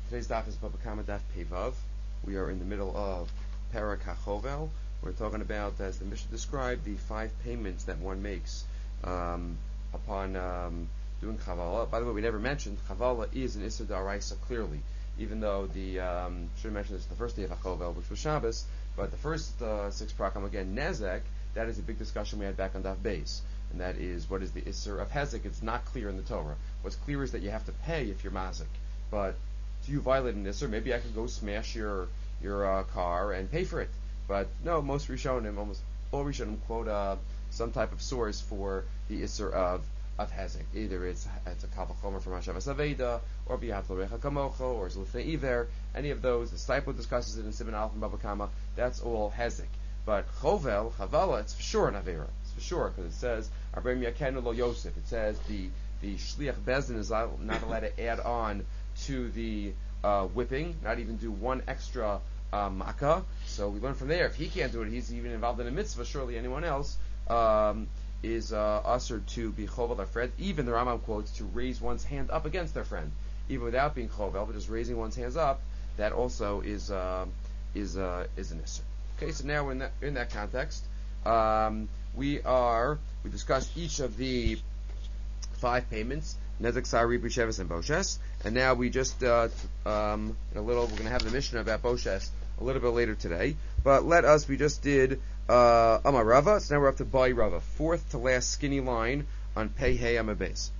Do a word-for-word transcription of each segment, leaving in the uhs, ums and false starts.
Today's daf is Baba Kama Daf Pevav. We are in the middle of Parak HaChovel. We're talking about, as the Mishnah described, the five payments that one makes um, upon um, doing Chavala. By the way, we never mentioned Chavala is an Issa D'Oraisa clearly, even though the um, should have mentioned this the first day of HaChovel, which was Shabbos, but the first uh, six prakam again Nezek. That is a big discussion we had back on Daf Beis, and that is what is the Isser of Hezek. It's not clear in the Torah. What's clear is that you have to pay if you're Mazik, but do you violate an Isser? Maybe I could go smash your your uh, car and pay for it. But no, most Rishonim, almost all Rishonim quote uh, some type of source for the Isser of of Hezek. Either it's it's a Kavachomer from Hashavas Aveda, or B'yat L'Recha Kamocho, or Zlufnei Iver. Any of those. The Stipler discusses it in Siman Aleph and Baba Kama. That's all Hezek. But Chovel, Chavala, it's for sure an Avera. It's for sure, because it says, Arbem Yakenu Lo Yosef. It says the, the Shliach Bezdin is not allowed to add on to the uh, whipping, not even do one extra uh, makkah. So we learn from there, if he can't do it, he's even involved in a mitzvah, surely anyone else um, is uh, ushered to be chovel their friend. Even the Rambam quotes to raise one's hand up against their friend, even without being chovel, but just raising one's hands up, that also is uh, is uh, is an issur. Okay, so now in that in that context, um, we are we discussed each of the five payments, Nezek, Sari, B'Sheves, and Boshes, and now we just uh, um, in a little we're going to have the Mishnah about Boshes a little bit later today. But let us we just did uh, Amar Rava, so now we're up to Bai Rava, fourth to last skinny line on Pei Hey Amabes.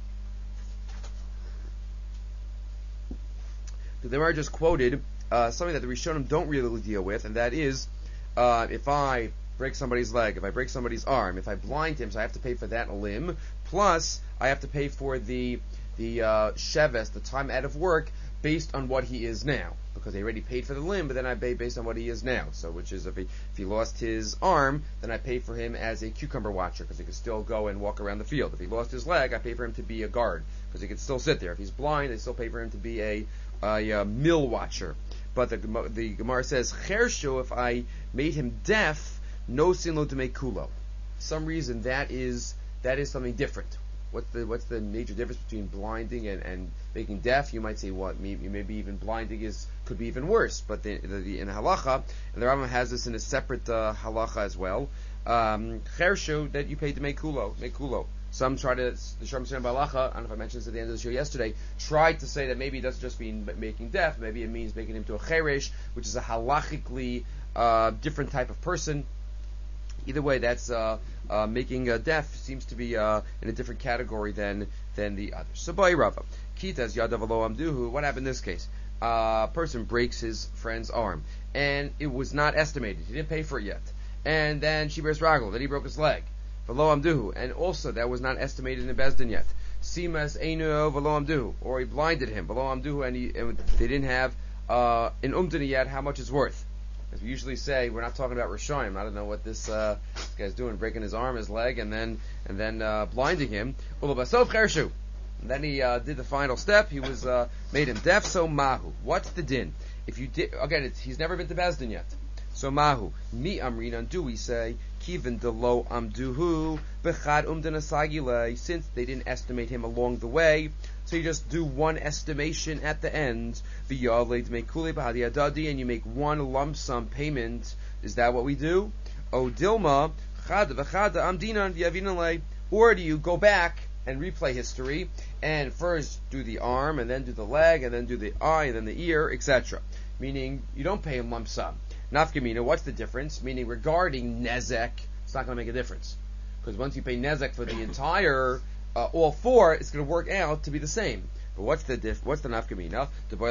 The Gemara just quoted Uh, something that the Rishonim don't really deal with, and that is, uh, if I break somebody's leg, if I break somebody's arm, if I blind him, so I have to pay for that limb, plus I have to pay for the the uh, sheves, the time out of work, based on what he is now, because I already paid for the limb, but then I pay based on what he is now. So, which is if he if he lost his arm, then I pay for him as a cucumber watcher, because he can still go and walk around the field. If he lost his leg, I pay for him to be a guard, because he can still sit there. If he's blind, I still pay for him to be a, a, a mill watcher. But the the Gemara says, Chershu, if I made him deaf, no sin lo to make kulo. For some reason that is that is something different. What's the what's the major difference between blinding and, and making deaf? You might say, what maybe, maybe even blinding is could be even worse. But the, the, the in halacha, and the Rambam has this in a separate uh, halacha as well. Um, Chershu, that you pay to make kulo, make kulo. Some try to, the Sharm Shem Balacha, I don't know if I mentioned this at the end of the show yesterday, tried to say that maybe it doesn't just mean making deaf, maybe it means making him to a cheresh, which is a halachically uh, different type of person. Either way, that's uh, uh, making uh, deaf seems to be uh, in a different category than than the others. So, Bai Rava, Kitas Yadav Alo Amduhu, what happened in this case? A uh, person breaks his friend's arm, and it was not estimated. He didn't pay for it yet. And then she bears ragel, then he broke his leg. V'lo amduhu, and also that was not estimated in the Bezdin yet. Simas einu v'lo amduhu, or he blinded him. V'lo amduhu, and, he, and they didn't have uh, in umdani yet how much it's worth. As we usually say, we're not talking about Rishayim. I don't know what this, uh, this guy's doing, breaking his arm, his leg, and then and then uh, blinding him. Ulabasov chershu. And then he uh, did the final step. He was uh, made him deaf. So mahu. What's the din? If you did again, it's, he's never been to Bezdin yet. So mahu mi amrinan, do we say kiven de lo amduhu bechad umdan asagile, since they didn't estimate him along the way, so you just do one estimation at the end, v'yalei d'mekule b'hadi adadi, and you make one lump sum payment. Is that what we do? O dilma chad v'chad amdinan v'yavinale, or do you go back and replay history and first do the arm and then do the leg and then do the eye and then the ear, et cetera. Meaning you don't pay him lump sum. Nafkamina, what's the difference? Meaning regarding nezek, it's not going to make a difference. Because once you pay nezek for the entire, uh, all four, it's going to work out to be the same. But what's the diff? What's the nafkamina?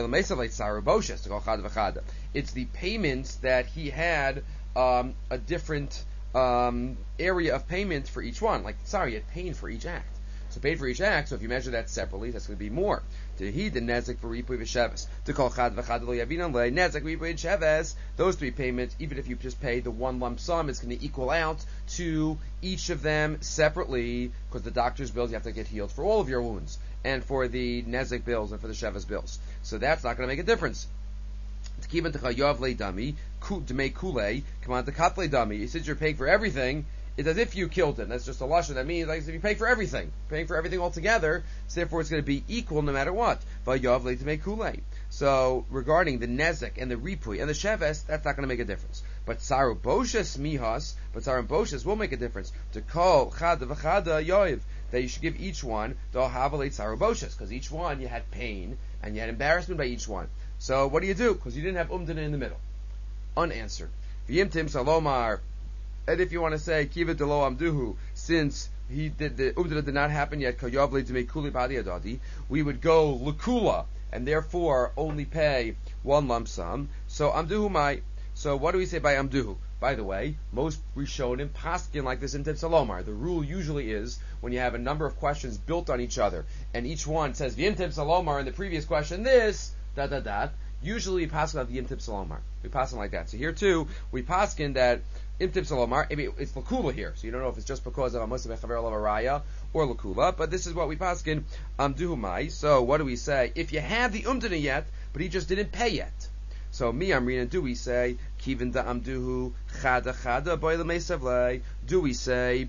It's the payments that he had um, a different um, area of payment for each one. Like, sorry, he had pain for each act. So paid for each act, so if you measure that separately, that's going to be more. To he the nezek for ripui v'sheves. To call chad v'chad lo yavinan le nezek ripui v'sheves. Those three payments, even if you just pay the one lump sum, it's going to equal out to each of them separately, because the doctor's bills you have to get healed for all of your wounds, and for the nezek bills and for the sheves bills. So that's not going to make a difference. T'kivan t'chayav le dami d'mei kule come on t'kat le dami. Since you're paying for everything, it's as if you killed him. That's just a lashon. That means like if you pay for everything, paying for everything altogether, so therefore it's going to be equal no matter what. Vayav le to make kulei. So regarding the nezek and the ripui and the sheves, that's not going to make a difference. But saru boshes mihas, but saru boshes will make a difference. To call chada v'chada yoiv, that you should give each one the havaleit saru boshes, because each one you had pain and you had embarrassment by each one. So what do you do? Because you didn't have umdana in the middle. Unanswered. V'yimtim salomar. And if you want to say kiva delo amduhu, since he did the umdana did not happen yet, kayavle to make kuli badi adadi, we would go lakula and therefore only pay one lump sum. So amduhu mai. So what do we say by amduhu? By the way, most rishonim paskin like this in Tim Salomar. The rule usually is when you have a number of questions built on each other, and each one says the Tim Salomar in the previous question this da da da. Usually we paskin the Tim Salomar. We paskin like that. So here too we paskin that Imtib Salomar, I mean, it's Lakula here, so you don't know if it's just because of Amos Bechaver Lavaraya or Lakula, but this is what we paskin Amduhumai. So what do we say? If you have the Umdana yet, but he just didn't pay yet. So mi Amrina, do we say Kivin da Amduhu Chada Chada Boile Mesavle? Do we say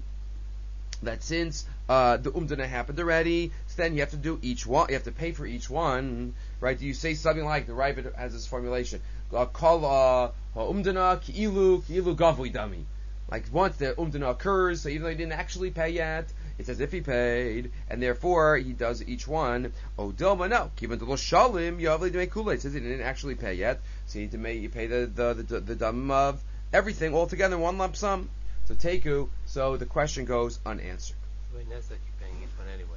that since uh, the Umdana happened already, so then you have to do each one, you have to pay for each one, right? Do you say something like the Ravid has this formulation? Kol umdana ki'ilu ki'ilu gavui dami. Like once the umdana occurs, so even though he didn't actually pay yet, it's as if he paid, and therefore he does each one. Oh dilma no, given to lo shalim yavli demei kula. It says he didn't actually pay yet, so you need to make you pay the the the, the dam of everything all together in one lump sum. So teku. So the question goes unanswered. By nezek, you're paying each one anyway.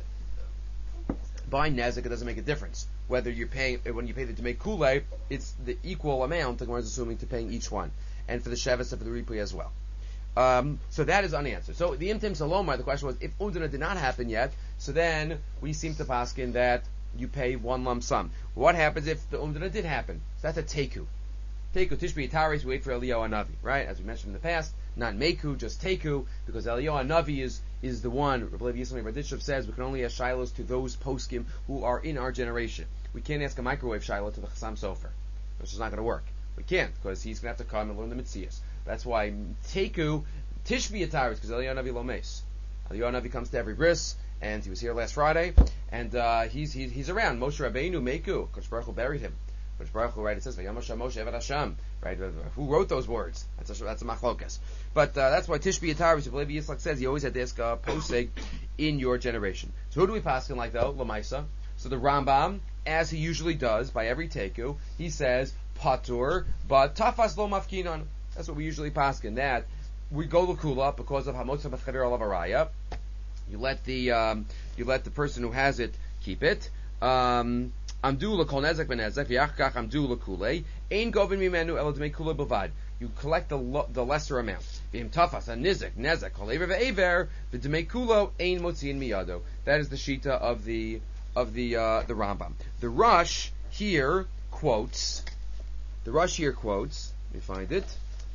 So. By nezek, it doesn't make a difference whether you're paying when you pay the demei kula. It's the equal amount. The Gemara is assuming to paying each one, and for the sheves and for the ripui as well. Um, so that is unanswered. So the imtim salomar, the question was, if umdana did not happen yet, so then we seem to paskin that you pay one lump sum. What happens if the umdana did happen? So that's a teku. Teku, tishbi yitaris, we wait for Eliyahu Hanavi, right? As we mentioned in the past, not meku, just teku, because Eliyahu Hanavi is, is the one, Rabbi Yisrael Berditchev says, we can only ask shilos to those poskim who are in our generation. We can't ask a microwave shiloh to the Chassam Sofer, which is not going to work. We can't, because he's going to have to come and learn the Metzias. That's why Teku, Tishbi Yataris, because Eliyahu Navi Lomes. Eliyahu Navi comes to every bris, and he was here last Friday, and uh, he's, he's he's around. Moshe Rabbeinu Meku, Kodesh Baruch Hu buried him. Kodesh Baruch Hu, right, it says, Vayam Hashem Moshe Eved Hashem, right, who wrote those words? That's a, that's a machlokas. But uh, that's why Tishbi Yataris, Rabbi Yitzchak says, he always had to ask a poseg in your generation. So who do we pass him like, though? Lamaisa. So the Rambam, as he usually does by every Teku, he says, Patur, but Tafas Lo Mafkinon. That's what we usually paskin. That we go l'kula because of hamotza b'chadir alavaraya. You let the um, you let the person who has it keep it. Um, amdu l'kol nezek v'nezek v'yachkach amdu l'kulei ein govin mimenu elo d'mei kula b'vad. You collect the lo- the lesser amount. V'im tafas a nizek nezek kol ever ve'ever v'd'mei kulo ein motziin miyado. That is the shita of the of the uh, the Rambam. The Rush here quotes. The Rush here quotes. Let me find it.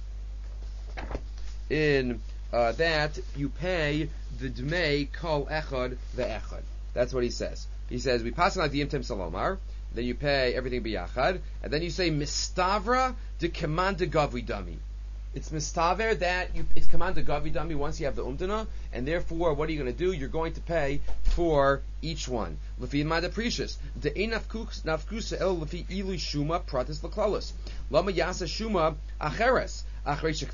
In uh, that you pay the dmei kol echad ve'echad. That's what he says. He says we pass on like the imtim salomar. Then you pay everything biyachad, and then you say mistavra de command de gavi dami. It's mistaver that you, it's command de gavi dami once you have the umdana, and therefore what are you going to do? You're going to pay for each one. Lefi mada precious de enafkus nafkusa el lefi ilu shuma pratis laklalis lama yasa shuma acheres. You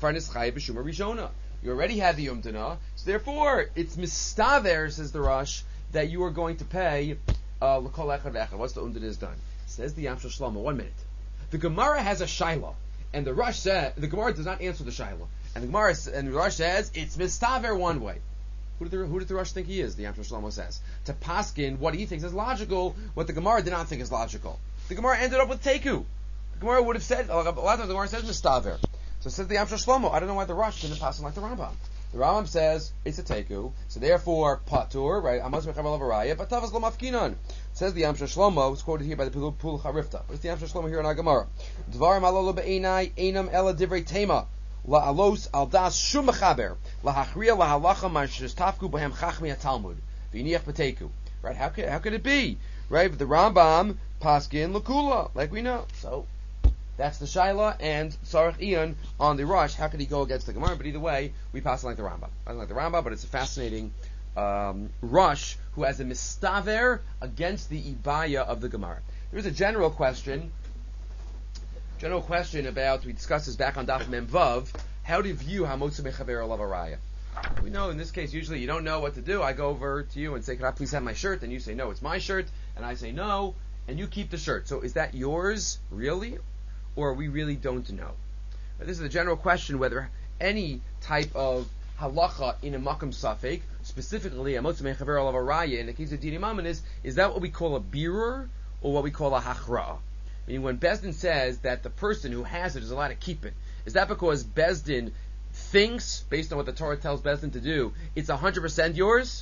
already had the umdana, so therefore it's mistaver, says the Rosh, that you are going to pay uh, l'kol echad ve'echad. Once the umdana is done, says the Yam Shel Shlomo. One minute, the Gemara has a shaila, and the Rosh said the Gemara does not answer the shaila, and the Gemara and the Rosh says it's mistaver one way. Who did the who did the Rosh think he is? The Yam Shel Shlomo says to paskin what he thinks is logical, what the Gemara did not think is logical. The Gemara ended up with teku. The Gemara would have said a lot of times the Gemara says mistaver. So says the Yam Shel Shlomo, I don't know why the Rosh didn't pass him like the Rambam. The Rambam says it's a teku, so therefore patur, right? Amos mechavel avaraya, but tavas lo mafkinon. Says the Yam Shel Shlomo, it's quoted here by the Pul Pul Charifta. What's the Yam Shel Shlomo here in our Gemara? Dvarim alolo be'enai einam ela divrei tema la alos al das shum mechaber la hachriya la halacha ma'shtafku b'hem chachmi haTalmud v'iniach b'teku. Right? How could how could it be? Right? But the Rambam paskin l'kula, like we know. So. That's the Shaila and Sarach Ian on the Rush. How could he go against the Gemara? But either way, we pass it like the Rambam. I don't like the Rambam, but it's a fascinating um, Rush who has a mistaver against the Ibaya of the Gemara. There is a general question, general question about, we discussed this back on Daf Mem Vav, how to view Hamotza Mechaver Olav Araya. We know in this case, usually you don't know what to do. I go over to you and say, can I please have my shirt? And you say, no, it's my shirt. And I say, no. And you keep the shirt. So is that yours, really? Or we really don't know? But this is a general question whether any type of halacha in a makam safek, specifically a Hamotza Mechaver Olav Araya, in the case of Dini Mammon, is, is that what we call a birur or what we call a hachra? Meaning when Bezdin says that the person who has it is allowed to keep it, is that because Bezdin thinks, based on what the Torah tells Bezdin to do, it's one hundred percent yours?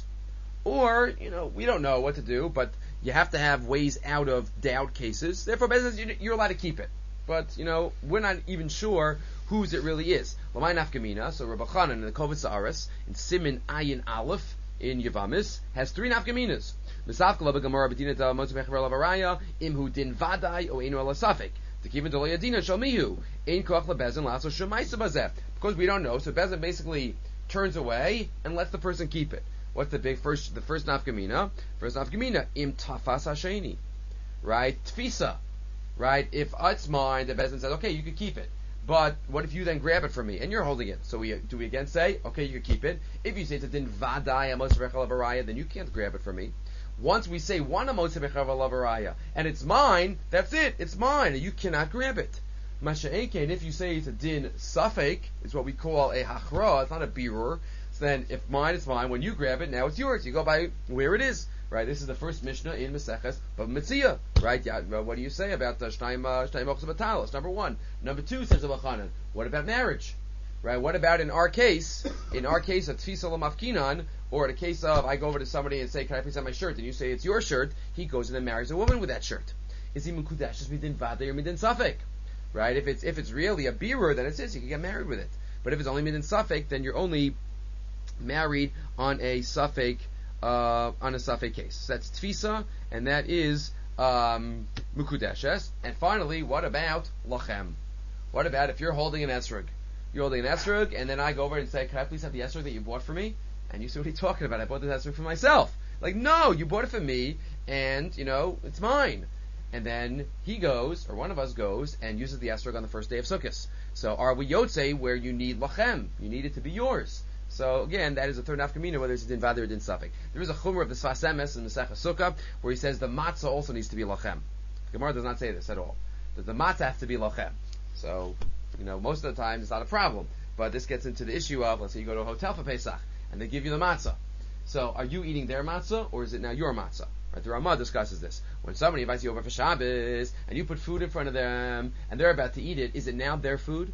Or, you know, we don't know what to do, but you have to have ways out of doubt cases. Therefore, Bezdin says you're allowed to keep it. But, you know, we're not even sure whose it really is. L'may nafkamina, so Rabbi Chanan in the Kovetz Aris, in Simin Ayin Aleph, in Yavamis, has three nafkaminas. Misafkala b'gamara b'dina da Hamotza Mechaver Olav Araya, imhu din vadai o einu ala safek. T'kivin d'lo yadina shalmihu, ein koach leBezdin laso shemaisa bazeh. Because we don't know, so Bezdin basically turns away and lets the person keep it. What's the big first? The first nafkamina, first nafkamina im tafas hasheni, right? Tfisa, right? If it's mine, the Bezdin says, okay, you can keep it. But what if you then grab it from me and you're holding it? So we do we again say, okay, you can keep it. If you say it's a din vadai Hamotza Mechaver Olav Araya, then you can't grab it from me. Once we say one Hamotza Mechaver Olav Araya and it's mine, that's it. It's mine, and you cannot grab it. Masha'enkein, if you say it's a din safek, it's what we call a hachra. It's not a birur. So then, if mine is mine, when you grab it, now it's yours. You go by where it is, right? This is the first Mishnah in Maseches Bava Metzia, right? Yeah, what do you say about the Shnayim Shnayim Ochsa Batalos? Number one. Number two, says Rabbi Chanan, what about marriage? Right? What about in our case, in our case of Tfisa L'Mafkinan, or in a case of I go over to somebody and say, can I please have my shirt? And you say it's your shirt, he goes and then marries a woman with that shirt. Is he Mekudash midin Vadei or midin Safek? Right? If it's if it's really a birur, then it says you can get married with it. But if it's only midin Safek, then you're only married on a Safek uh, on a Safek case. So that's Tfisa, and that is um, Mekudeshes. And finally, what about Lachem? What about if you're holding an esrog? You're holding an esrog, and then I go over and say, can I please have the esrog that you bought for me? And you say, what are you talking about? I bought this esrog for myself. Like, no, you bought it for me, and, you know, it's mine. And then he goes, or one of us goes, and uses the esrog on the first day of Sukkot. So are we Yotze where you need Lachem? You need it to be yours. So again, that is the third nafkamina, whether it's din Vadei or din Safek. There is a chumrah of the Sfas Emes in the Masechah Sukkah where he says the matzah also needs to be lachem. Gemara does not say this at all. That the matzah has to be lachem. So, you know, most of the time it's not a problem. But this gets into the issue of, let's say you go to a hotel for Pesach and they give you the matzah. So are you eating their matzah or is it now your matzah? Right? The Ramah discusses this. When somebody invites you over for Shabbos and you put food in front of them and they're about to eat it, is it now their food?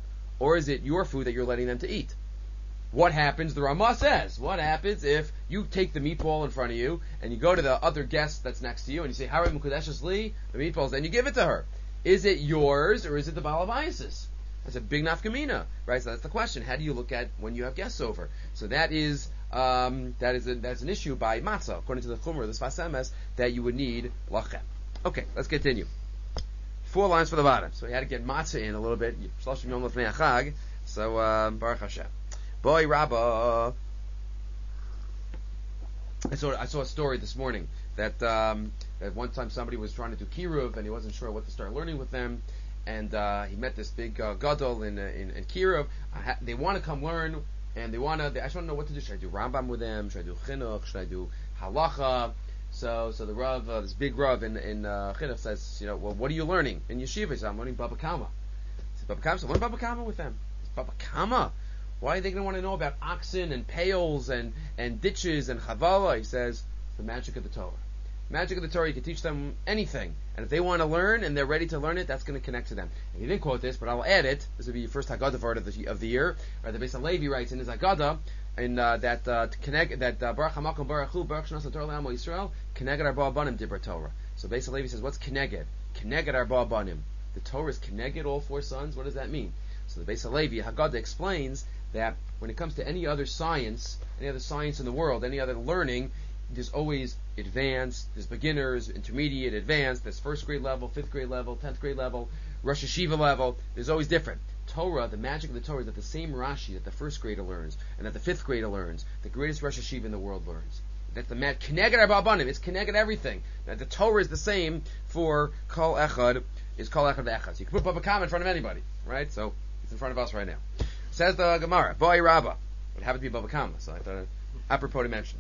Or is it your food that you're letting them to eat? What happens, the Ramah says, what happens if you take the meatball in front of you and you go to the other guest that's next to you and you say, Harei Mekudeshes Li, the meatballs, then you give it to her. Is it yours or is it the Baal Havayis? That's a big nafkamina, right? So that's the question. How do you look at when you have guests over? So that is um, that is a, that's an issue by matzah, according to the Chumrah, the Sfas Emes, that you would need lachem. Okay, let's continue. Four lines for the bottom. So we had to get matzah in a little bit. So um, Baruch Hashem. Boy Rabbah. I saw I saw a story this morning that um, at one time somebody was trying to do kiruv and he wasn't sure what to start learning with them, and uh, he met this big uh, gadol in uh, in, in kiruv. Ha- they want to come learn and they want to. I just want to know what to do. Should I do Rambam with them? Should I do chinuch? Should I do halacha? So so the Rav, uh, this big Rav in in uh, chinuch says, you know, well, what are you learning in yeshiva? He says, I'm learning Baba Kama. He says, Baba Kama. So learn Baba Kama with them. It's Baba Kama. Why are they going to want to know about oxen and pails and, and ditches and chavala? He says, it's the magic of the Torah. Magic of the Torah, you can teach them anything. And if they want to learn and they're ready to learn it, that's going to connect to them. And he didn't quote this, but I'll add it. This will be your first Haggadah word of the, of the year. Right, the Beis Halevi writes in his Haggadah, in, uh, that uh, to connect, that uh, Baruch HaMakom Baruch Hu, Baruch Shnas HaTorah L'Amo Yisrael, Keneged Arba Banim Dibra Torah. So Beis Halevi says, what's Keneged? Keneged Arba Banim. The Torah is Keneged, all four sons. What does that mean? So the Beis Halevi, Haggadah, explains that when it comes to any other science, any other science in the world, any other learning, there's always advanced, there's beginners, intermediate, advanced, there's first grade level, fifth grade level, tenth grade level, Rosh Hashiva level, there's always different. Torah, the magic of the Torah is that the same Rashi that the first grader learns, and that the fifth grader learns, the greatest Rosh Hashiva in the world learns. That's the mat Keneged Rabbanim. It's Keneged everything. Now, the Torah is the same for Kol Echad, is Kol Echad Echad. So you can put Baba Kama in front of anybody, right? So it's in front of us right now. Says the Gemara, Boy Rabba. It happened to be Baba Kama, so I thought apropos to mention.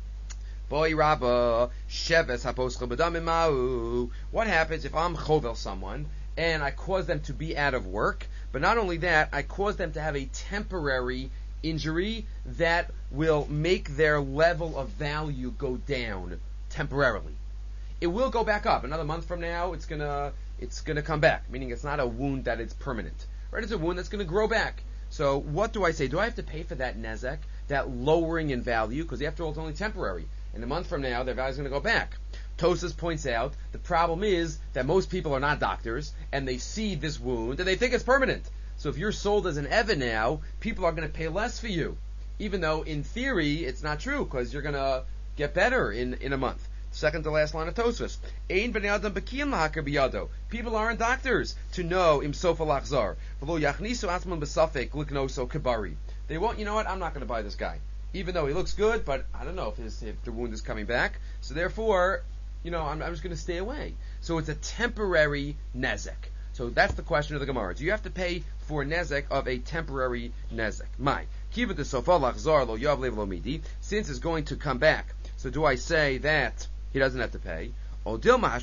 Boy Rabba, Sheves Haposchel B'damim Ma'u. What happens if I'm chovel someone and I cause them to be out of work, but not only that, I cause them to have a temporary injury that will make their level of value go down temporarily. It will go back up. Another month from now, it's gonna it's gonna come back. Meaning it's not a wound that is permanent. Right? It's a wound that's gonna grow back. So what do I say? Do I have to pay for that nezek, that lowering in value? Because after all, it's only temporary. In a month from now, their value is going to go back. Tosas points out the problem is that most people are not doctors and they see this wound and they think it's permanent. So if you're sold as an Evan now, people are going to pay less for you, even though in theory it's not true because you're going to get better in, in a month. Second to last line of Tosas. Ein bnei adam bekiim lahakar biyado. People aren't doctors to know im sofa lachzar. V'lo yachnisu atzman besafek liknoso kibari. They won't. You know what? I'm not going to buy this guy, even though he looks good. But I don't know if his if the wound is coming back. So therefore, you know, I'm, I'm just going to stay away. So it's a temporary nezek. So that's the question of the Gemara. Do you have to pay for nezek of a temporary nezek? My kiva de sofa lachzar lo yav lev lo midi. Since it's going to come back. So do I say that he doesn't have to pay? Or do I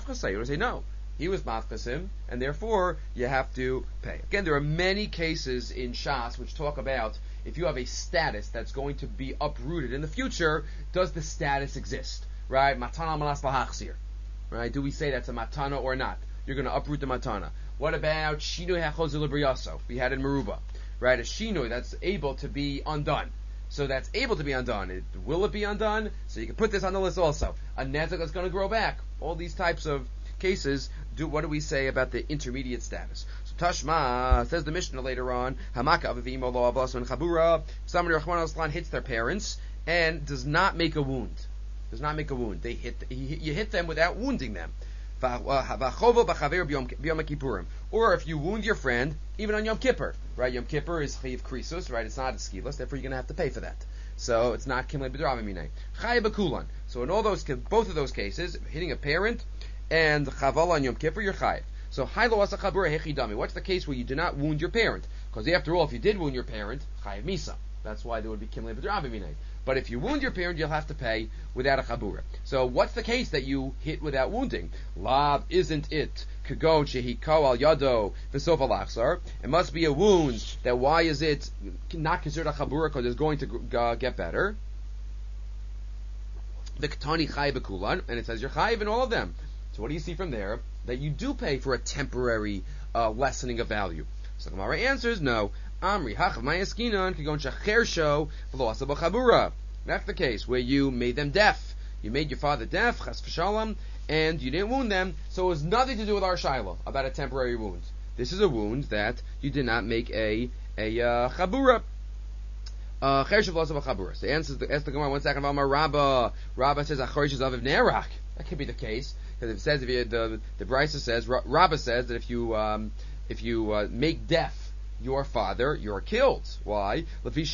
say no? He was mafkasim, and therefore you have to pay. Again, there are many cases in Shas which talk about if you have a status that's going to be uprooted in the future, does the status exist? Right? Matana malas lahachzir. Right? Do we say that's a matana or not? You're going to uproot the matana. What about shinoi hachozil briyaso? We had in Meruba. Right? A shinoi that's able to be undone. So that's able to be undone. It, will it be undone? So you can put this on the list also. A nezek that's going to grow back. All these types of cases, do what do we say about the intermediate status? So Tashma, says the Mishnah later on, Hamaka avivim olo abasu and chabura, somebody Rahman al-Islan hits their parents and does not make a wound. Does not make a wound. They hit, he, you hit them without wounding them. Or if you wound your friend, even on Yom Kippur, right? Yom Kippur is chayiv krisus, right? It's not a skilas, therefore you're going to have to pay for that. So it's not kimle b'drava minay. Chayiv b'kulan. So in all those, both of those cases, hitting a parent and chaval on Yom Kippur, you're chayiv. So haylo asa chabura hechidami. What's the case where you do not wound your parent? Because after all, if you did wound your parent, chayiv misa. That's why there would be kimle b'drava minay. But if you wound your parent, you'll have to pay without a chabura. So what's the case that you hit without wounding? Lav, isn't it? Kagon shehiko al yado v'sof alachzar. It must be a wound. That why is it not considered a chabura? Because it's going to uh, get better. The ketani chayiv b'kulan, and it says you're chayiv in all of them. So what do you see from there? That you do pay for a temporary uh, lessening of value. So the Gemara answers no. Amri hachav mayaskinan kagon shachersho v'lo asa b'chabura. That's the case where you made them deaf. You made your father deaf, chas v'shalom, and you didn't wound them. So it was nothing to do with our shiloh about a temporary wound. This is a wound that you did not make a a uh, chabura. Uh, chersho v'lo asa b'chabura. So answers the, ask the Gemara one second. Amar Rabba. Rabba says achorish is aviv nerach. That could be the case because it says if you, the the Brisa says Rabba says that if you um, if you uh, make deaf your father, you're killed. Why? Because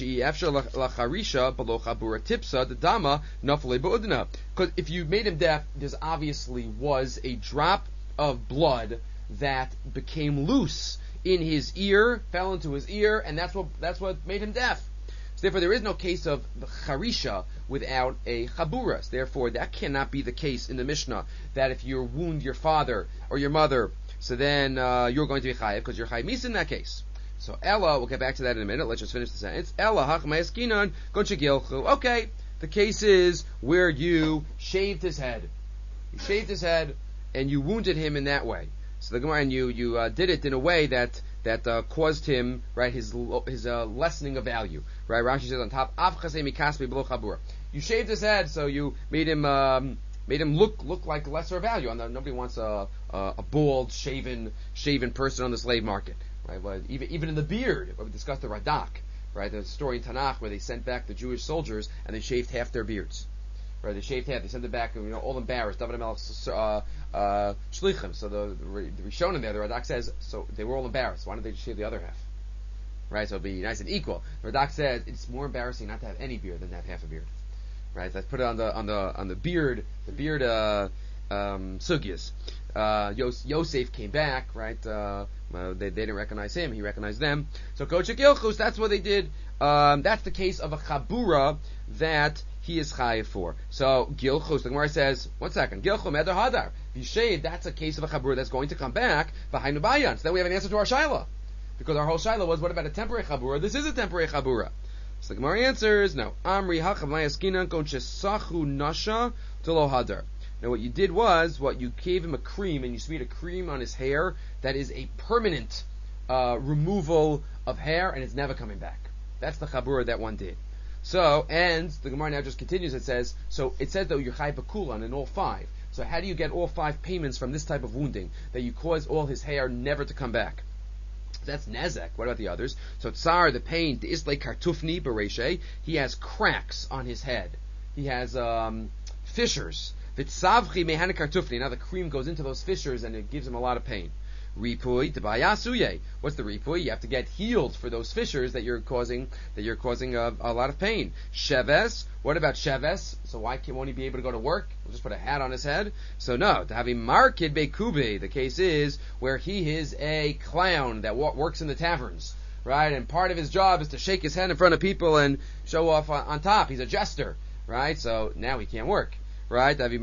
if you made him deaf, there obviously was a drop of blood that became loose in his ear, fell into his ear, and that's what that's what made him deaf. So therefore, there is no case of charisha without a chaburas. Therefore, that cannot be the case in the Mishnah that if you wound your father or your mother, so then uh, you're going to be chayiv because you're chayiv mis in that case. So Ella, we'll get back to that in a minute. Let's just finish the sentence. Ella hachmayaskinan gonchagilchu. Okay, the case is where you shaved his head. You shaved his head and you wounded him in that way. So the Gemara and you you uh, did it in a way that that uh, caused him right his his uh, lessening of value. Right, Rashi says on top avchasei mikaspi below chabura. You shaved his head, so you made him um, made him look look like lesser value. Nobody wants a a, a bald shaven shaven person on the slave market. Right, well, even even in the beard, we discussed the Radak, right? The story in Tanakh where they sent back the Jewish soldiers and they shaved half their beards. Right, they shaved half. They sent them back, you know, all embarrassed. David HaMelech's uh, uh, shlichim. So the the, the Rishonim there, the Radak says, so they were all embarrassed. Why don't they just shave the other half? Right, so it'd be nice and equal. The Radak says it's more embarrassing not to have any beard than to have half a beard. right? Let's put it on the on the on the beard, the beard uh, um, sugyas. Uh, Yos, Yosef came back, right? Uh, well, they, they didn't recognize him; he recognized them. So Kochik Ilchus, that's what they did. Um, that's the case of a chabura that he is chayiv for. So Gilchus, the Gemara says, one second, Gilchum Eder Hadar. If you shave, that's a case of a chabura that's going to come back. V'hainu bayan. So then we have an answer to our shaila, because our whole shaila was, what about a temporary chabura? This is a temporary chabura. So the Gemara answers, no. Amri hachav layaskinan kon shesachu nasha telo hadar. Now what you did was, what you gave him a cream, and you smeared a cream on his hair that is a permanent uh, removal of hair, and it's never coming back. That's the chabura that one did. So, and the Gemara now just continues, it says, so it says though you're chai bekulan in all five. So how do you get all five payments from this type of wounding, that you cause all his hair never to come back? That's nezek. What about the others? So tsar, the pain, the islay kartufni bereshe, he has cracks on his head. He has um, fissures. V'tzavchi mehana kartufni. Now the cream goes into those fissures and it gives him a lot of pain. Ripui t'bayasuye. What's the ripui? You have to get healed for those fissures that you're causing that you're causing a, a lot of pain. Sheves. What about sheves? So why can't, won't he be able to go to work? We'll just put a hat on his head. So no, to have a markid bekube. The case is where he is a clown that wa- works in the taverns, right? And part of his job is to shake his head in front of people and show off on, on top. He's a jester, right? So now he can't work. Right? He has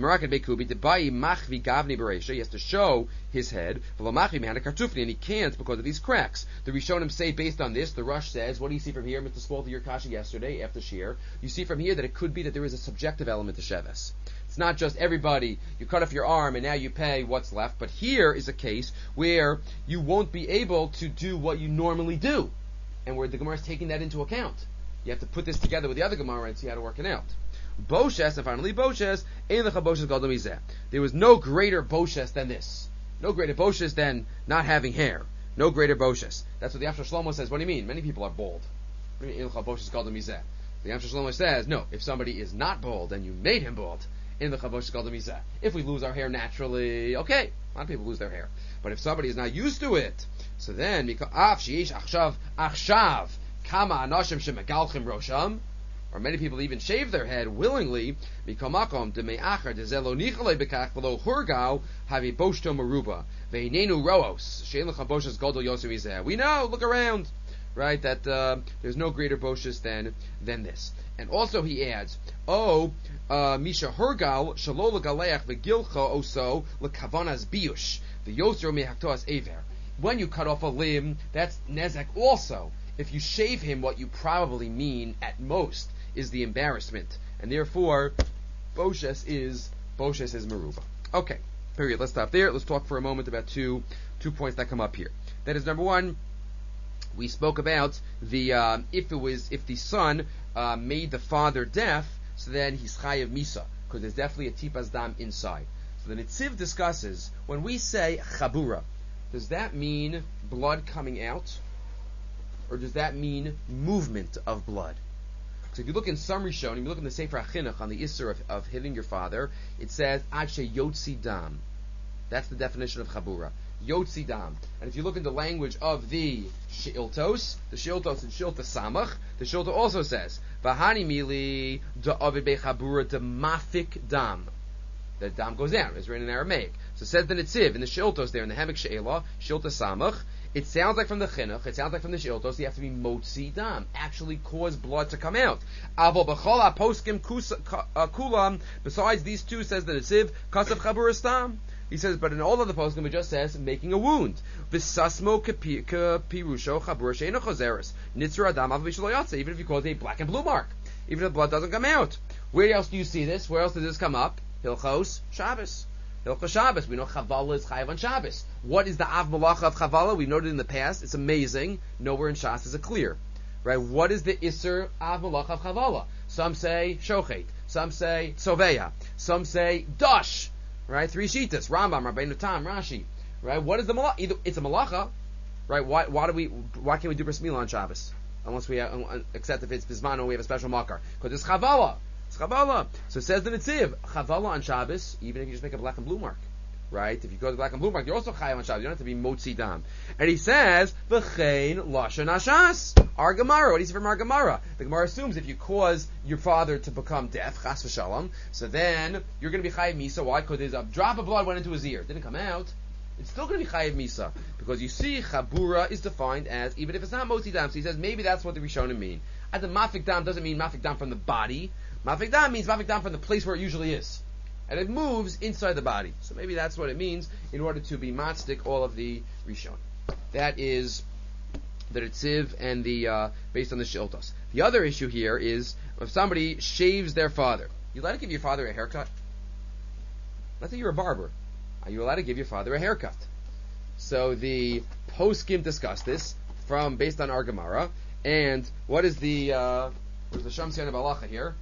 to show his head, and he can't because of these cracks. The Rishonim say, based on this, the Rush says, what do you see from here, Mister Spalter, your kasha yesterday, after Shir? You see from here that it could be that there is a subjective element to Sheves. It's not just everybody, you cut off your arm and now you pay what's left, but here is a case where you won't be able to do what you normally do, and where the Gemara is taking that into account. You have to put this together with the other Gemara and see how to work it out. Boshes, and finally Boshes, there was no greater Boshes than this. No greater Boshes than not having hair. No greater Boshes. That's what the Yamshel Shlomo says. What do you mean? Many people are bald. What do you mean? The Yamshel Shlomo says, no, if somebody is not bald and you made him bald, if we lose our hair naturally, okay, a lot of people lose their hair. But if somebody is not used to it, so then, or many people even shave their head willingly, we know, look around, right, that uh, there's no greater boshes than than this. And also he adds, oh, Misha Hergal, Shalola Galeach, Vigilcha Oso, Lekavanas Biush, the Yosro Mehaktoas Aver. When you cut off a limb, that's Nezek also. If you shave him, what you probably mean at most is the embarrassment, and therefore Boshes is Boshes is Meruba. Okay, period. Let's stop there. Let's talk for a moment about two two points that come up here. That is, number one, we spoke about the uh, if it was if the son uh, made the father deaf, so then he's chayav misa, because there's definitely a tipas dam inside. So the Netziv discusses, when we say chabura, does that mean blood coming out, or does that mean movement of blood? So if you look in some Rishonim, you look in the Sefer HaChinuch on the Isser of, of hitting your father, it says Ad she yotzi dam. That's the definition of chabura. Yotzi dam. And if you look in the language of the Sheiltos, the Sheiltos and Shilta Samach, the Shilta also says Vahani mili da avid be chabura da mafik dam. The dam goes down. It's written in Aramaic. So it says the Netziv in the Sheiltos there in the Hamek She'elah, Shilta Samach. It sounds like from the chinuch, it sounds like from the shiltos, you have to be motzi dam, actually cause blood to come out. Avo b'chol poskim kulam, besides these two, says the Netziv, kasav chabur stam. He says, but in all of the poskim it just says making a wound. V'sasmo kapirusho chabur she'ena choseres. Nitzur adam av b'shlo even if you cause a black and blue mark. Even if the blood doesn't come out. Where else do you see this? Where else does this come up? Hilchos Shabbos. Hilchos Shabbos. We know Chavala is chayav on Shabbos. What is the av malacha of Chavala? We've noted in the past. It's amazing. Nowhere in Shas is it clear. Right? What is the Isser av malacha of Chavala? Some say Shochet. Some say Soveya. Some say Dash. Right? Three Shitas. Rambam, Rabbeinu Tam, Rashi. Right? What is the malacha? Either it's a malacha. Right? Why? Why do we? Why can't we do bris milah on Shabbos? Unless we have, except if it's bismano, we have a special makar because it's Chavala. It's Chavala. So it says the Netziv, Chavala on Shabbos, even if you just make a black and blue mark. right? If you go to the black and blue market, you're also chayav on Shabbos. You don't have to be motzi dam. And he says, v'chein lashon ashas. Our Gemara. What do you see from our Gemara? The Gemara assumes if you cause your father to become deaf, chas v'shalom, so then you're going to be chayav misa. Why? Because there's a drop of blood went into his ear. It didn't come out. It's still going to be chayav misa. Because you see, chabura is defined as, even if it's not motzi dam. So he says, maybe that's what the Rishonim mean. At the mafik dam doesn't mean mafik dam from the body. Mafik dam means mafik dam from the place where it usually is. And it moves inside the body. So maybe that's what it means in order to be matzdik all of the Rishon. That is the Ritziv and the, uh, based on the Shiltos. The other issue here is if somebody shaves their father. You allowed to give your father a haircut? Let's say you're a barber. Are you allowed to give your father a haircut? So the poskim discuss this from, based on our Gemara. And what is the, uh, where's the Sham Siyana Balacha here?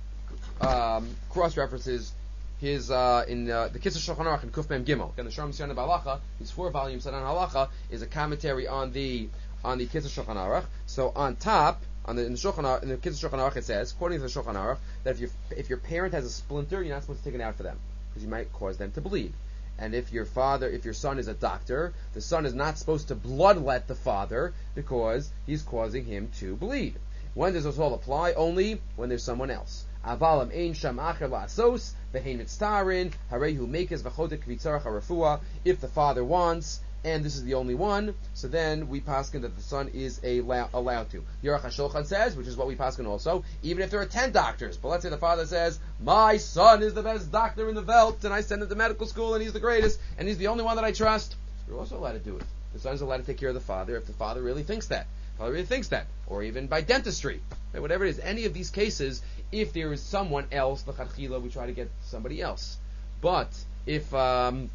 Um, cross references his uh, in uh, the Kitzur Shulchan Aruch in Kuf Mem Gimel. Again, the Sham Siyana Balacha, his four volumes on Halacha, is a commentary on the on the Kitzur Shulchan Aruch. So on top, on the in the Shulchan Aruch, in the Kitzur Shulchan Aruch, it says, according to the Shulchan Aruch, that if your if your parent has a splinter, you're not supposed to take it out for them because you might cause them to bleed. And if your father, if your son is a doctor, the son is not supposed to bloodlet the father because he's causing him to bleed. When does this all apply? Only when there's someone else. Avalam ein sham acher la'asos v'hein mitztarin harehu mekes v'chodek v'tzarach harafua. If the father wants, and this is the only one, so then we paskin that the son is a la- allowed to. Yeruch HaShulchan says, which is what we paskin also, even if there are ten doctors, but let's say the father says, my son is the best doctor in the Welt, and I send him to medical school, and he's the greatest, and he's the only one that I trust, you're also allowed to do it. The son is allowed to take care of the father if the father really thinks that. The father really thinks that. Or even by dentistry. Right? Whatever it is. Any of these cases, if there is someone else, l'chadchila, we try to get somebody else. But if... Um,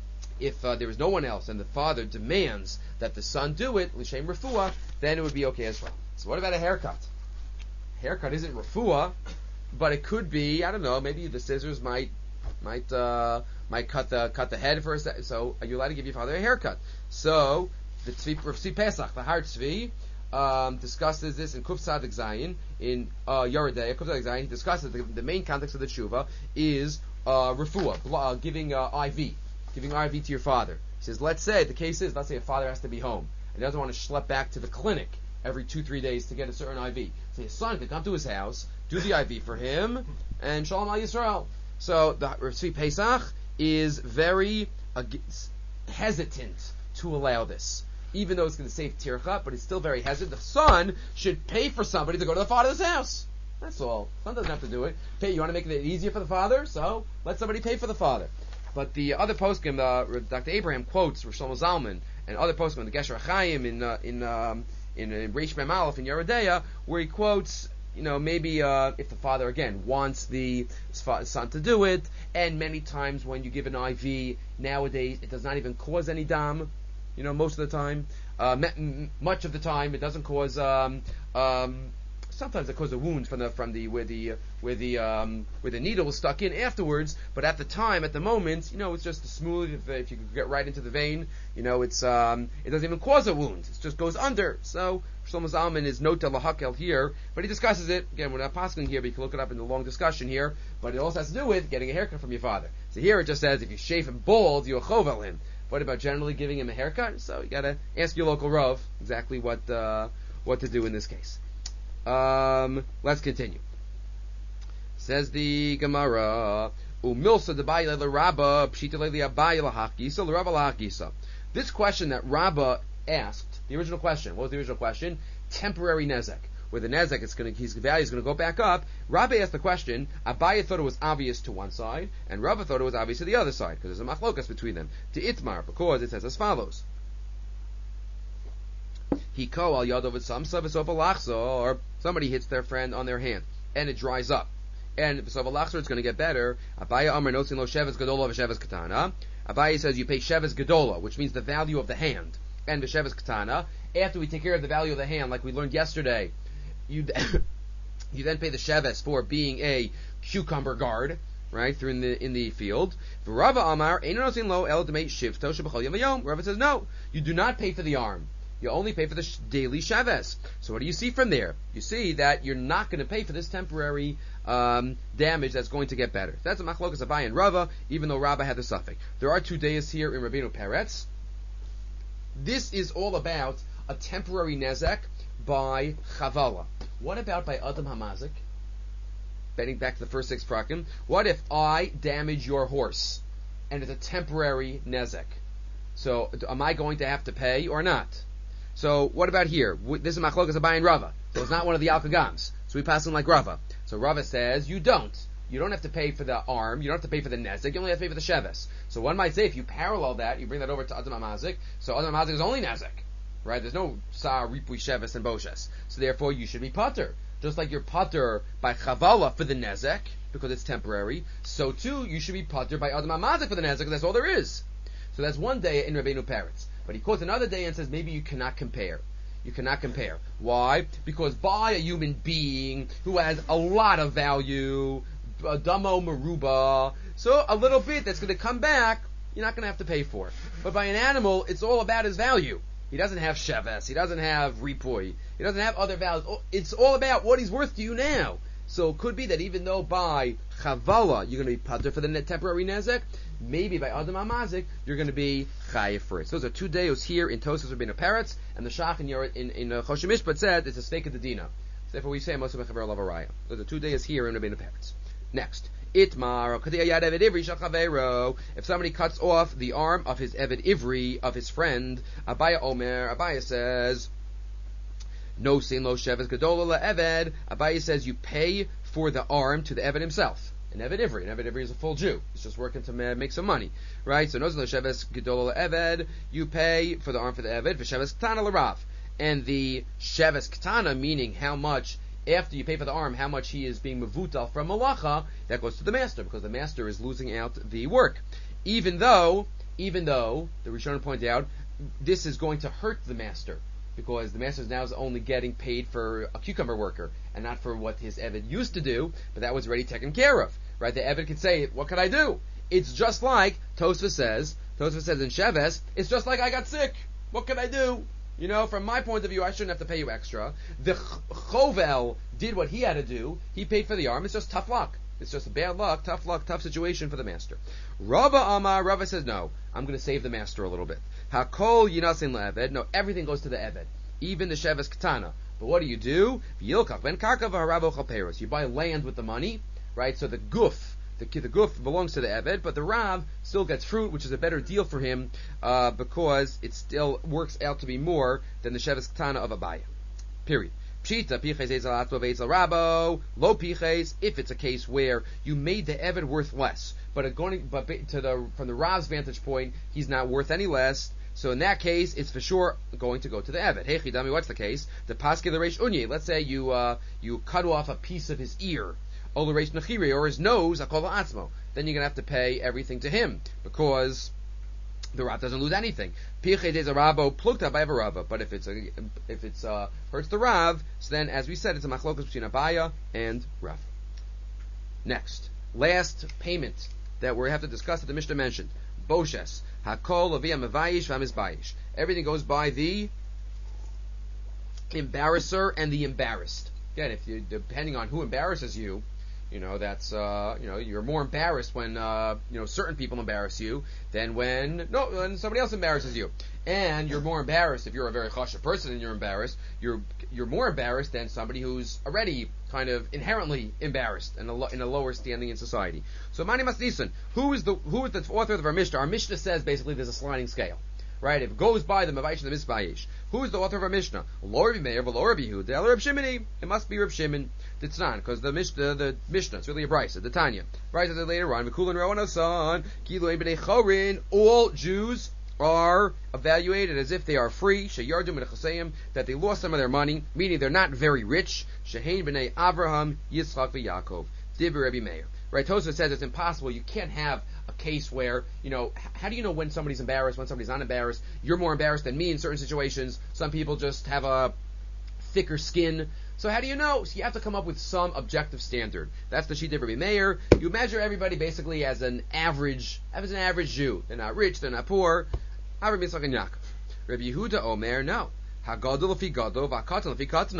If uh, there is no one else and the father demands that the son do it, l'shem refuah, then it would be okay as well. So what about a haircut? Haircut isn't refuah, but it could be, I don't know, maybe the scissors might might uh, might cut the cut the head for a second. So are you allowed to give your father a haircut? So the Tzvi, Tzvi Pesach, the Har Tzvi, um, discusses this in Kuf Tzadik Zayin, in uh, Yeridei, Kuf Tzadik Zayin, he discusses the, the main context of the tshuva is uh, refuah, uh, giving uh, I V. Giving I V to your father. He says, let's say, the case is, let's say a father has to be home, and he doesn't want to schlep back to the clinic every two, three days to get a certain I V. So his son can come to his house, do the I V for him, and Shalom Al Yisrael. So the Tzvi Pesach is very uh, hesitant to allow this. Even though it's going to save tircha, but it's still very hesitant. The son should pay for somebody to go to the father's house. That's all. The son doesn't have to do it. Pay, you want to make it easier for the father? So let somebody pay for the father. But the other poskim, uh, Doctor Abraham quotes Rosh Shlomo Zalman and other poskim, the Gesher HaChaim in uh, in um, in, in Reish Mem Aleph in Yeridei, where he quotes, you know, maybe uh, if the father again wants the son to do it, and many times when you give an I V nowadays, it does not even cause any dam. You know, most of the time, uh, m- much of the time, it doesn't cause. Um, um, Sometimes it causes a wound from the from the where the where the um, where the needle was stuck in afterwards. But at the time, at the moment, you know, it's just smooth. If, if you get right into the vein, you know, it's um, it doesn't even cause a wound. It just goes under. So Shlomo Zalman is nota lahakel here, but he discusses it again. We're not passing here, but you can look it up in the long discussion here. But it also has to do with getting a haircut from your father. So here it just says if you shave him bald, you'll chovel him. What about generally giving him a haircut? So you got to ask your local rav exactly what uh, what to do in this case. Um, let's continue. Says the Gemara, Umilsa debayla l'Rabba pshita le'liabayla l'hachgisa l'Rabba l'hachgisa. This question that Rabba asked, the original question, what was the original question? Temporary nezek. Where the nezek is going to, his value is going to go back up. Rabba asked the question. Abaya thought it was obvious to one side, and Rabba thought it was obvious to the other side because there's a machlokas between them. To Itmar, because it says as follows. Hiko al yadov samsa v'sova lachzo, or somebody hits their friend on their hand and it dries up, and v'sova lachzo it's going to get better. Abaya amar notzin lo sheves gadola v'sheves katana. Abaya says you pay sheves gadola, which means the value of the hand, and v'sheves katana. After we take care of the value of the hand, like we learned yesterday, you you then pay the sheves for being a cucumber guard, right, through in the in the field. Rava amar ein notzin lo el demei shivto shebachol yom v'yom. Rava says no, you do not pay for the arm. You only pay for the sh- daily shaves. So what do you see from there? You see that you're not going to pay for this temporary um, damage that's going to get better. That's a machlokas Abaye and Rava, even though Rava had the suffix. There are two days here in Rabbeinu Peretz. This is all about a temporary nezek by chavala. What about by Adam Hamazik? Betting back to the first six prakim. What if I damage your horse and it's a temporary nezek? So am I going to have to pay or not? So what about here? This is machlokas Abaye and Rava. So it's not one of the Alkagams. So we pass in like Rava. So Rava says you don't. You don't have to pay for the arm. You don't have to pay for the nezek. You only have to pay for the sheves. So one might say if you parallel that, you bring that over to Adam Hamazik. So Adam Hamazik is only nezek, right? There's no sa ripui sheves and boshes. So therefore you should be pater. Just like you're pater by chavala for the nezek, because it's temporary, so too you should be pater by Adam Hamazik for the nezek, because that's all there is. So that's one day in Rabbeinu Peretz. But he quotes another day and says maybe you cannot compare. You cannot compare. Why? Because by a human being who has a lot of value, damo meruba, so a little bit that's going to come back, you're not going to have to pay for it. But by an animal, it's all about his value. He doesn't have sheves. He doesn't have ripui. He doesn't have other values. It's all about what he's worth to you now. So it could be that even though by chavala you're going to be pater for the temporary nezek, maybe by Adam Hamazik you're going to be chayiv for it. So those are two deos here in Tosas Rabbeinu Peretz, and the Shach in Yored in in uh, Choshen Mishpat said it's a stake of the Dina. So therefore we say Moshe Mechaber Lavaraya. Those are two deos here in Rabbeinu Peretz. Next. Itmar, if somebody cuts off the arm of his Eved Ivri, of his friend, Abaya Omer, Abaya says, no sin lo sheves gedola la Eved, Abaya says you pay for the arm to the Eved himself. An Eved Ivri, an Eved Ivri is a full Jew. He's just working to make some money, right? So no sin lo sheves gedola la Eved, you pay for the arm for the Eved, v'sheves ktana la Rav. And the sheves ktana, meaning how much after you pay for the arm, how much he is being mevutal from malacha, that goes to the master, because the master is losing out the work. Even though, even though, the Rishonim point out, this is going to hurt the master, because the master now is only getting paid for a cucumber worker, and not for what his Eved used to do, but that was already taken care of. Right? The Eved could say, what can I do? It's just like, Tosfos says, Tosfos says in Sheves, it's just like I got sick. What can I do? You know, from my point of view, I shouldn't have to pay you extra. The Chovel did what he had to do. He paid for the arm. It's just tough luck. It's just bad luck, tough luck, tough situation for the master. Rava Amar, Rava says, no, I'm going to save the master a little bit. Hakol Yinasin LeEved. No, everything goes to the Eved. Even the Sheves Ketana. But what do you do? V'yilkach ben karka v'haravo chalperos. You buy land with the money, right? So the guf, the, the guf belongs to the Eved, but the Rav still gets fruit, which is a better deal for him, uh, because it still works out to be more than the Sheves Ketana of Abaya. Period. Pshita, piches ezel atvo ve'ezel rabo, lo piches, if it's a case where you made the Eved worth less, but going, but to the, from the Rav's vantage point, he's not worth any less, so in that case, it's for sure going to go to the Eved. Hey Chidami, what's the case? The paske the reish unye, let's say you, uh, you cut off a piece of his ear, or his nose, then you're going to have to pay everything to him, because the Rav doesn't lose anything. But if it's a, if it's uh, hurts the Rav, so then, as we said, it's a machlokas between Abaya and Rav. Next, last payment that we have to discuss that the Mishnah mentioned. Boshes. Hakol aviyah mevayish v'amizbayish. Everything goes by the embarrasser and the embarrassed. Again, if you, depending on who embarrasses you, you know, that's, uh, you know, you're more embarrassed when, uh, you know, certain people embarrass you than when, no, when somebody else embarrasses you. And you're more embarrassed if you're a very chashuv person and you're embarrassed. You're, you're more embarrassed than somebody who's already kind of inherently embarrassed and in a lower standing in society. So, Mani Masnisan, who is the, who is the author of our Mishnah? Our Mishnah says basically there's a sliding scale. Right? If it goes by the Mavayish and the Misvayish. Who is the author of our Mishnah? Lo Rabbi Meir, v'lo Rabbi Yehuda, el Reb Shimoni. It must be Reb Shimon. Ditznan, because the Mishnah, the Mishnah, it's really a brisa, the Tanya. Brisa that later on, V'kulin Rowan son, Kilo B'nei Chorin. All Jews are evaluated as if they are free. Sheyardu Menachaseyim, that they lost some of their money, meaning they're not very rich. Shehein B'nei Avraham, Yitzchak v'Yaakov. Dibur Rabbi Meir. Right? Tosfos says it's impossible. You can't have a case where, you know, how do you know when somebody's embarrassed, when somebody's not embarrassed? You're more embarrassed than me in certain situations. Some people just have a thicker skin. So how do you know? So you have to come up with some objective standard. That's the Shita of Rabbi Meir. You measure everybody basically as an average, as an average Jew. They're not rich, they're not poor. Rabbi Yitzchak and Yaakov. Rabbi Yehuda Omer, no. Hagadol lefi gadol, v'akatan lefi katano.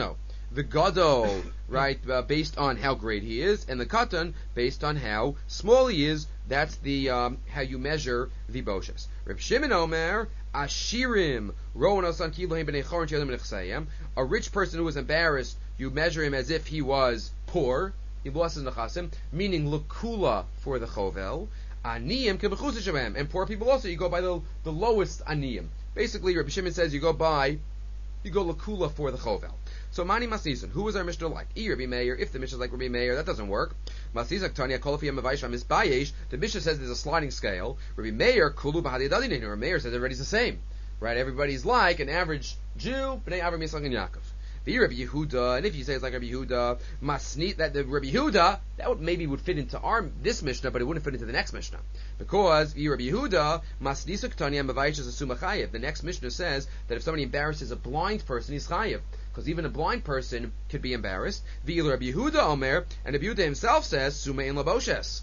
the gadol, right, uh, based on how great he is, and the katan based on how small he is. That's the um, how you measure the boshes. Reb Shimon Omer, Ashirim, Rowan Osan Kilohim B'nei Chorin She'elim Nechsayim. A rich person who was embarrassed, you measure him as if he was poor. He lost his nechasim, meaning lukula for the chovel. Aniyim kebechus shabam, and poor people also, you go by the the lowest aniyim. Basically, Reb Shimon says you go by, you go lukula for the chovel. So Mani Masnisan, who is our Mishnah like? E Rabbi Meir. If the Mishnah is like Rabbi Meir, that doesn't work. Masnisak Tanya Kolafiyam Mavaisham is Bayesh. The Mishnah says there's a sliding scale. Rabbi Meir Kulu Bahadi Dadin. Rabbi Meir says everybody's the same, right? Everybody's like an average Jew. Bnei Avram Yitzchak and Yaakov. The Rabbi Yehuda, and if you say it's like Rabbi Yehuda, Masnit, that the Rabbi Yehuda, that would maybe would fit into our this Mishnah, but it wouldn't fit into the next Mishnah, because the Rabbi Yehuda, Masnisuk Tanya Mavayish is a Suma Chayev. The next Mishnah says that if somebody embarrasses a blind person, he's Chayev, because even a blind person could be embarrassed. The Rabbi Yehuda Omer, and Rabbi Yehuda himself says Suma in Laboshes.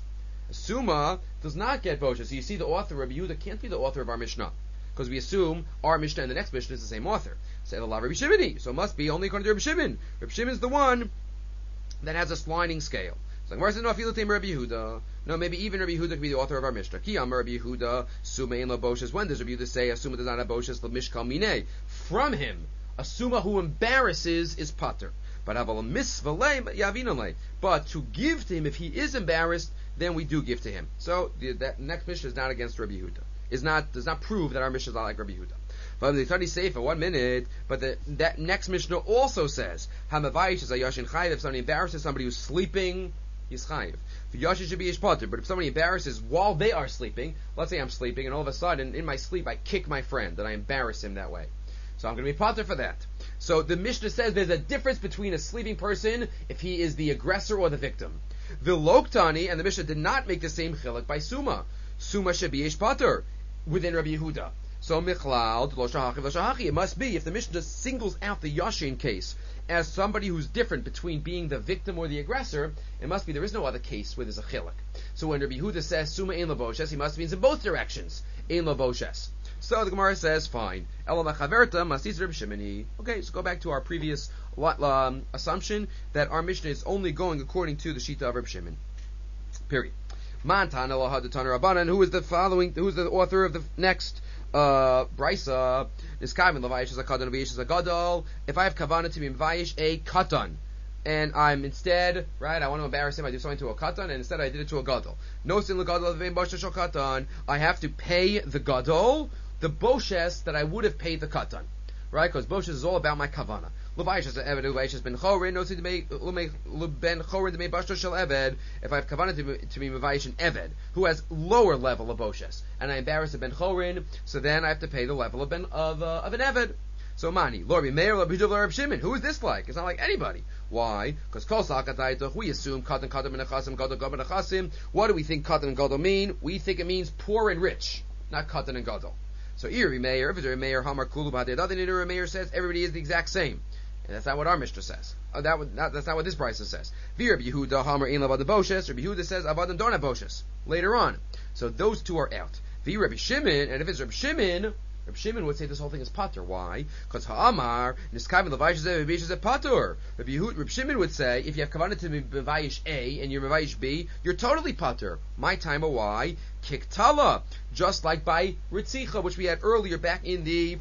Suma does not get boshes. So you see, the author Rabbi Yehuda can't be the author of our Mishnah, because we assume our Mishnah and the next Mishnah is the same author. Say the Rabbi Shimoni, so it must be only according to Rabbi Shimon. Rabbi Shimon is the one that has a sliding scale. So Gemara says no, Rabbi Yehuda. No, maybe even Rabbi Yehuda could be the author of our Mishnah. Ki Amar Rabbi Yehuda, Suma in Laboshes. When does Rabbi Yehuda say a Suma does not have boshes? Lamishkal Minei. From him, a Suma who embarrasses is pater. But aval misvalei yavinolei. But to give to him, if he is embarrassed, then we do give to him. So the that next Mishnah is not against Rabbi Yehuda. Is not does not prove that our Mishnah is not like Rabbi Yehuda. But the study say for one minute. But the, that next Mishnah also says Hamavayish is a yashin chayiv. If somebody embarrasses somebody who's sleeping, he's chayiv. For yashin should be ish pater. But if somebody embarrasses while they are sleeping, let's say I'm sleeping and all of a sudden in my sleep I kick my friend and I embarrass him that way, so I'm going to be pater for that. So the Mishnah says there's a difference between a sleeping person if he is the aggressor or the victim. The Loktani, and the Mishnah did not make the same chilek by Suma. Suma should be ish pater within Rabbi Yehuda. So Michlal, lo shahachi, lo shahachi. It must be, if the Mishnah singles out the Yashin case as somebody who's different between being the victim or the aggressor, it must be there is no other case where there's a chilek. So when Rabbi Yehuda says Suma ein laboshes, he must mean in both directions. Ein laboshes. So the Gemara says, fine. Elo machaverta masis Rabbi Shimoni. Okay, so go back to our previous um, assumption that our Mishnah is only going according to the Shita of Rabbi Shimon. Period. Mantana lahadatana Rabbanan. Who is the following? Who is the author of the next uh Brisa? Niskavin levayish is a katan, levayish is a gadol. If I have kavana to be mevayish a katan, and I'm instead, right, I want to embarrass him, I do something to a katan, and instead I did it to a gadol. No sin legadol levein boshes shel katan. I have to pay the gadol the boshes that I would have paid the katan, right? Because boshes is all about my kavana. Levayish is a eved, levayish is ben chorin. No sin to make ben chorin to make boshes shel eved. If I have kavana to, to be mevayish an eved who has lower level of boshes, and I embarrass a ben chorin, so then I have to pay the level of ben of uh, of an eved. So mani, Lord Meir, Lord B'Juv, Lord Shimon. Who is this like? It's not like anybody. Why? Because kol sakataytoch, we assume katan katan menachasim, gadol gadol menachasim. What do we think katan and gadol mean? We think it means poor and rich, not katan and gadol. So Rabbi Meir, if it's Rabbi Meir, Hamar Kulu B'Hadei Dadin, Rabbi Meir says everybody is the exact same, and that's not what our Mishnah says. Oh, that would, not, that's not what this Brisa says. Rabbi Yehuda, Hamar Ein Lavad Boshes. Rabbi Yehuda says Avadim don't have Boshes later on. So those two are out. Rabbi Shimon, and if it's Rabbi Shimon, Rabbi Shimon would say this whole thing is pater. Why? Because Ha'amar Niskavin Levayish is a pater. Rabbi Rabbi Shimon would say if you have kavanah to be mevayish A and you're mevayish B, you're totally pater. My time of why? Kiktala, just like by Ritzicha, which we had earlier back in the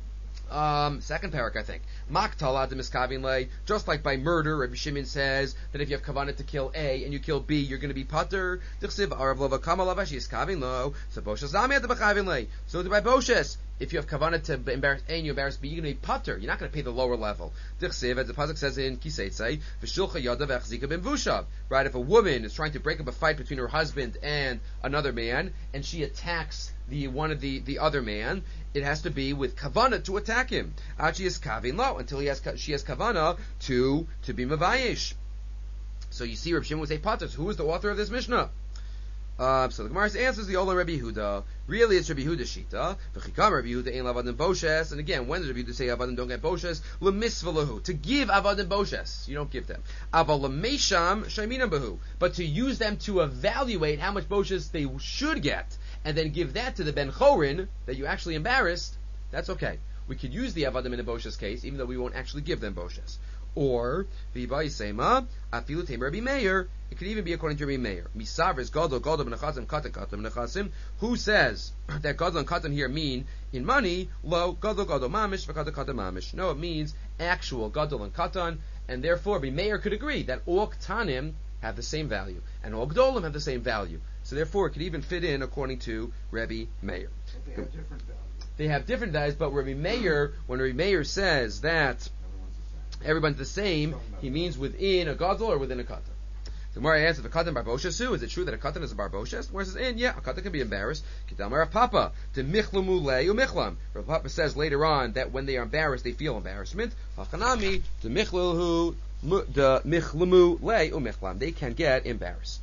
um, second parak, I think. Maktala de miskavin lei, just like by murder, Rabbi Shimon says that if you have kavanah to kill A and you kill B, you're going to be pater. Dichsiv arav lova kama lavashi iskavin lo. So boshes zami at the b'chavin lei. So by boshes, if you have kavanah to embarrass A and you embarrass B, you're going to be pater. You're not going to pay the lower level. Dichsiv, as the pasuk says in Kiseitzei, v'shulcha yada v'achzika ben vushav. Right, if a woman is trying to break up a fight between her husband and another man, and she attacks the one of the, the other man, it has to be with kavanah to attack him. Achi is kavin lo, until he has she has kavanah to to be mavayish. So you see, Rabbi Shimon would say pater. Who is the author of this Mishnah? Uh, so the Gemara answers the Ola Rabbi Yehuda. Really, it's Rabbi Yehuda Shita. V'chikam Rabbi Yehuda ein lavadim boshes. And again, when does Rabbi Yehuda say avadim don't get boshes? Lemisvalahu, to give avadim boshes, you don't give them. Aval lemesham shayminam bahu, but to use them to evaluate how much boshes they should get, and then give that to the ben chorin that you actually embarrassed. That's okay. We could use the avadim in a boshes case, even though we won't actually give them boshes. Or v'baisema afilu teim Rabbi Meir. It could even be according to Rabbi Meir. Misavris gadol gadol b'nechasim katan katan b'nechasim. Who says that gadol and katan here mean in money? Lo gadol gadol mamish v'katan katan mamish. No, it means actual gadol and katan, and therefore Rabbi Meir could agree that all ktanim have the same value and all gdolim have the same value. So therefore, it could even fit in according to Rabbi Meir. But they have different values. They have different values, but Rabbi Meir, when Rabbi Meir says that everyone's the same, he means within a gadol or within a katan. The more I answer, the katan barboshes too. Is it true that a katan is a barboshes? Where it says in, yeah, a katan can be embarrassed. Kitam Rav Papa to michlamu leu michlam. Rav Papa says later on that when they are embarrassed, they feel embarrassment. Hachanami to michlahu the michlamu leu michlam. They can get embarrassed.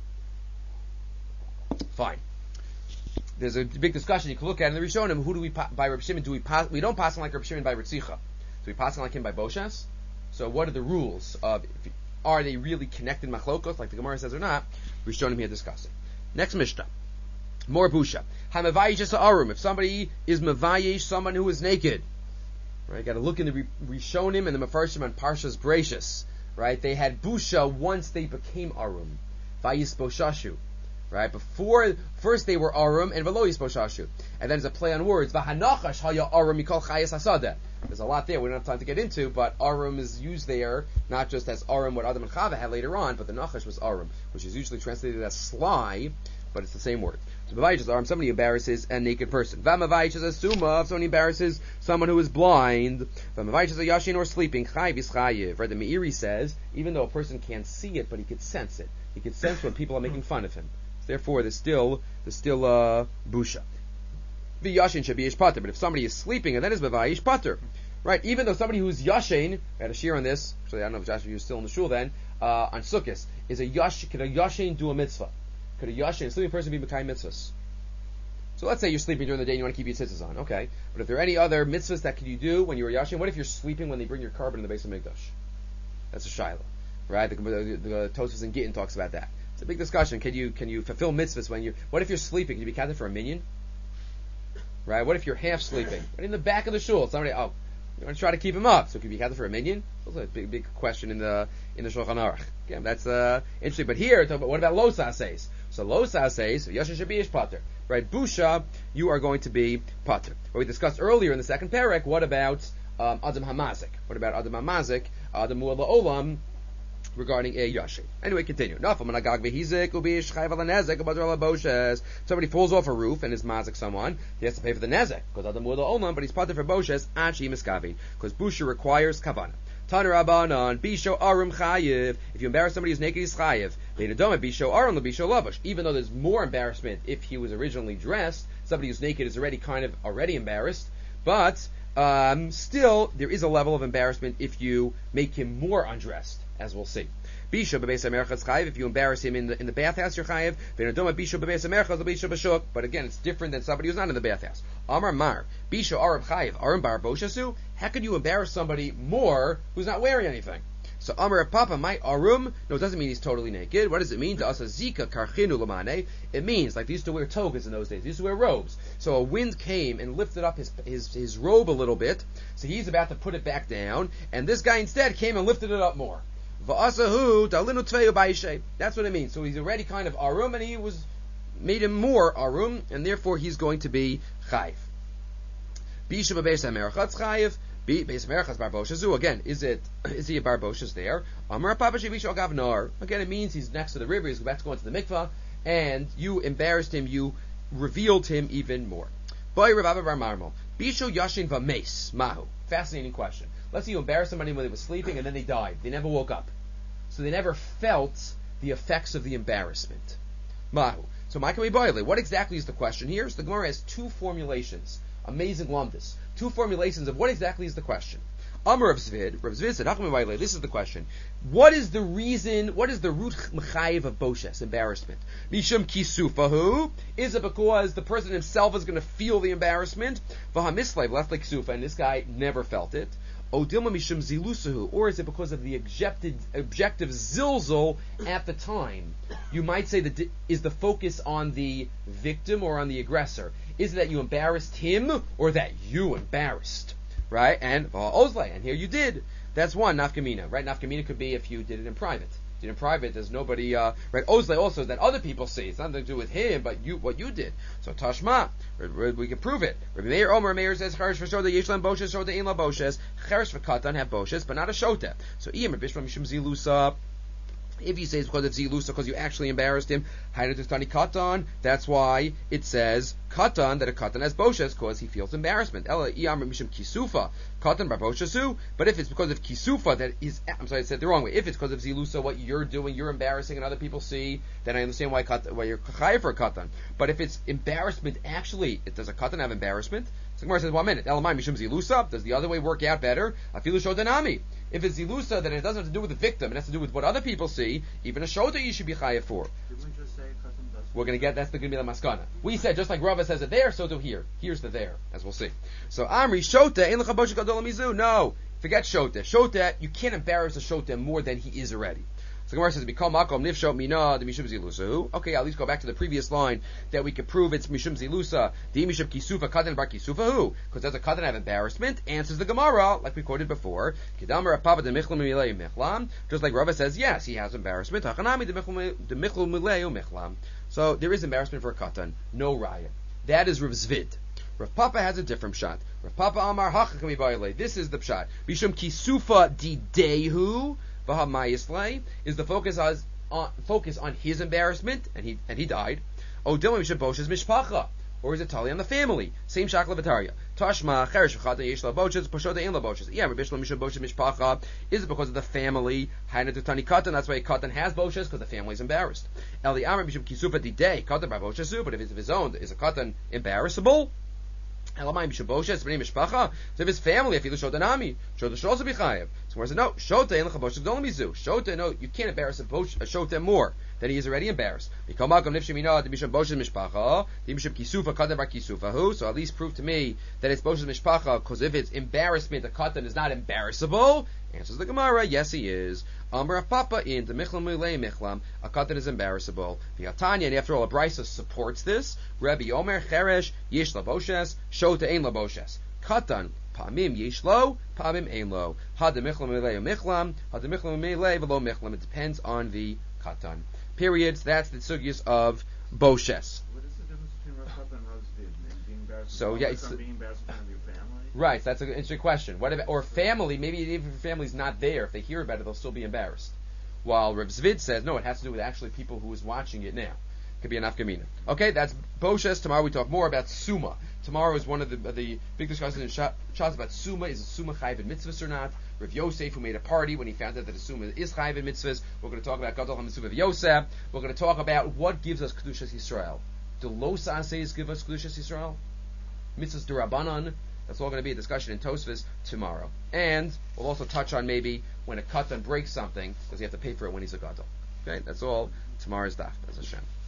Fine. There's a big discussion you can look at in the Rishonim. Who do we by Reb Shimon? Do we pass? We don't pass him like Reb Shimon by Ritzicha. Do we pass him like him by Boshes? So what are the rules of? If, are they really connected machlokos like the Gemara says or not? Rishonim here discussing. Next Mishnah. More busha. Hamavayish es arum. If somebody is mavayish, someone who is naked, right? Got to look in the Rishonim and the Mefarshim on Parshas Bereishis, right? They had busha once they became arum. Vayis boshashu. Right? Before, first they were arum and velo yisposhashu. And then there's a play on words. V'hanachash haya arum mikol chayes hasadeh. There's a lot there we don't have time to get into, but arum is used there, not just as arum what Adam and Chava had later on, but the nachash was arum, which is usually translated as sly, but it's the same word. So mavayish is arum, somebody embarrasses a naked person. V'mavayish is a suma, if somebody embarrasses someone who is blind. V'mavayish is a yashin or sleeping. Chayiv is chayiv. Right? The Meiri says, even though a person can't see it, but he could sense it. He could sense when people are making fun of him. Therefore, there's still there's still uh, busha. The yashin should be ish pater, but if somebody is sleeping and that is bevayish pater, right? Even though somebody who's yashin, I had a shear on this. Actually, I don't know if Josh was still in the shul then. Uh, on Sukkot, is a yash. Could a yashin do a mitzvah? Could a yashin, a sleeping person, be mekayim mitzvahs? So let's say you're sleeping during the day and you want to keep your tzitzis on, okay? But if there are any other mitzvahs that could you do when you're yashin? What if you're sleeping when they bring your carbon in the base of Mikdash? That's a shiloh, right? The, the, the Tosfos in Gittin talks about that. It's a big discussion. Can you can you fulfill mitzvahs when you? What if you're sleeping? Can you be counted for a minion? Right? What if you're half sleeping? Right in the back of the shul, somebody oh, you want to try to keep him up? So can you be counted for a minion? That's a big big question in the in the Shulchan Aruch. Again, that's uh, interesting. But here, talk about, what about lo saseis? So lo saseis, yashin should be ish pater. Right? Busha, you are going to be pater. What we discussed earlier in the second parak. What about um, adam hamazik? What about adam hamazik? Adam mu'ala olam. Regarding a yashin. Anyway, continue. Somebody falls off a roof and is mazik someone, he has to pay for the nezek because adam mu'la olam, but he's pater for boshes achi miskavi because busha requires kavana. Taner Rabbanan bisho arum chayiv. If you embarrass somebody who's naked, he's chayiv. Ve'nadoma bisho arum lebisho lavash. Even though there's more embarrassment if he was originally dressed, somebody who's naked is already kind of already embarrassed, but um, still there is a level of embarrassment if you make him more undressed. As we'll see. Bisha bebeis hamerchas chayiv. If you embarrass him in the in the bathhouse, you're chayiv. V'nadoma bisha bebeis hamerchas lebisha b'shuk. But again, it's different than somebody who's not in the bathhouse. Amar mar bisha arum chayiv arum bar boshasu. How could you embarrass somebody more who's not wearing anything? So Amar Papa, my arum. No, it doesn't mean he's totally naked. What does it mean? To us, zika karchinu lamane. It means like they used to wear togas in those days. They used to wear robes. So a wind came and lifted up his his his robe a little bit. So he's about to put it back down, and this guy instead came and lifted it up more. That's what it means. So he's already kind of arum, and he was made him more arum, and therefore he's going to be chayiv. Bisha bebeis hamerchas chayiv. Beis hamerchas barboshazu. Again, is it is he a barboshes there? Amar papa shevisho gavnar. Again, it means he's next to the river. He's about to go into the mikvah, and you embarrassed him. You revealed him even more. Boy, Rav Abba bar Marmol. Bisho yashin v'meis mahu. Fascinating question. Let's say you embarrassed somebody when they were sleeping and then they died. They never woke up. So they never felt the effects of the embarrassment. Mahu. So Ma'akami Boile, what exactly is the question here? So the Gemara has two formulations. Amazing lumdus. Two formulations of what exactly is the question. Amar Rav Zvid. Rav Zvid said, Hakami Boile, this is the question. What is the reason, what is the root mechayiv of boshes, embarrassment? Mishum kisufahu. Is it because the person himself is going to feel the embarrassment? V'hamislev, left like sufa, and this guy never felt it. Odilma mishum zilusahu, or is it because of the objective, objective zilzal at the time? You might say that is the focus on the victim or on the aggressor? Is it that you embarrassed him or that you embarrassed? Right? And Ozlay, and here you did. That's one nafkamina, right? Nafkamina could be if you did it in private. Did it in private, there's nobody, uh, right? Ozle also that other people see. It's nothing to do with him, but you, what you did. So Tashma, we can prove it. Rabbi Meir Omer Meir says Cherish v'Shota Yishlam Boshes Shota Ein La Boshes. Cherish v'Katan have Boshes, but not a Shota. So Iyam Bishlam Mishum Zilusa. If you say it's because of Zilusa, because you actually embarrassed him, Hainatustani Katan, that's why it says Katan, that a Katan has Boshes, because he feels embarrassment. Ela Iyam Mishum Kisufa, Katan Bar Boshesu. But if it's because of Kisufa, that is, I'm sorry, I said it the wrong way. If it's because of Zilusa, what you're doing, you're embarrassing and other people see, then I understand why, why you're Chayav for a Katan. But if it's embarrassment, actually, it, does a Katan have embarrassment? So Gemara says, one minute. Elamai Mishum Zilusa, does the other way work out better? Afilu Shodanami. If it's Zilusa, then it doesn't have to do with the victim. It has to do with what other people see. Even a Shota you should be chayav for. Did we just say Katan does? We're going to get, that's the going to be the maskana. We said, just like Rava says it there, so do here. Here's the there, as we'll see. So, Amri, Shota, in l'chabosha gadol mizu. No, forget Shota. Shota, you can't embarrass a Shota more than he is already. So Gemara says, "Mikol makom nifshot mina the mishum zilusa." Okay, I'll at least go back to the previous line that we could prove it's mishum zilusa. The mishum kisufa katan bar kisufa who? Because does a katan have embarrassment? Answers the Gemara like we quoted before. Kedamar papa de michlam milei michlam. Just like Rava says, yes, he has embarrassment. Hachanami de michlam de michlam milei michlam. So there is embarrassment for a katan. No raya. That is Rav Zvid. Rav Papa has a different shot. Rav Papa Amar hachakami ba'ilei. This is the shot. Mishum kisufa didehu. Is the focus on, on focus on his embarrassment, and he and he died. Or is it tali on the family? Same shakla v'tarya. Tashma cherish v'chata yesh la boches pashoda ein la boches. Yeah, Rabbi Shlomo mishum boches mishpacha. Is it because of the family? Haina tutani katan. That's why katan has boches because the family is embarrassed. Eli amar mishum kisufa didei katan by bochesu. But if it's of his own, is a katan embarrassable? So if his family, if he shodanami, shota should also be chayev. So whereas no, shota in l'chaboshes don't mizu. Shota, no, you can't embarrass a, bosh, a shota more than he is already embarrassed. So at least prove to me that it's boshes mishpacha, because if it's embarrassment, the katan is not embarrassable. Answers the Gemara, yes he is. Amar Papa in the Michlam Milei Michlam, a katan is embarrassable. The Atanya, and after all, a Brisa supports this. Rabbi Omer Cheresh Yesh Laboshes Shota Ein Laboshes. Katan Pamim Yesh Lo Pamim Ein Lo. Had the Michlam Milei Michlam Had the Michlam Milei Velo Michlam. It depends on the katan. Period. That's the sugyas of Boshes. What is the difference between Rav Papa and Rav Zvid? Being embarrassed. So yeah, it's being embarrassed in front of your family. Right, that's an interesting question. What about, or family, maybe even if your family's not there, if they hear about it, they'll still be embarrassed. While Rav Zvid says, no, it has to do with actually people who is watching it now. Could be an afkamina. Okay, that's Boshes. Tomorrow we talk more about Suma. Tomorrow is one of the the big discussions in Shas about Suma. Is a Suma chayv in mitzvahs or not? Rav Yosef, who made a party when he found out that a Suma is chayv in mitzvahs. We're going to talk about Gadol HaMitzvah of Yosef. We're going to talk about what gives us Kedushas Yisrael. Do Los Aseis give us Kedushas Yisrael? Mitzvahs Durabanan. That's all going to be a discussion in Tosfos tomorrow. And we'll also touch on maybe when a katan breaks something, does he have to pay for it when he's a gadol? Okay, that's all tomorrow's daf. That's Hashem.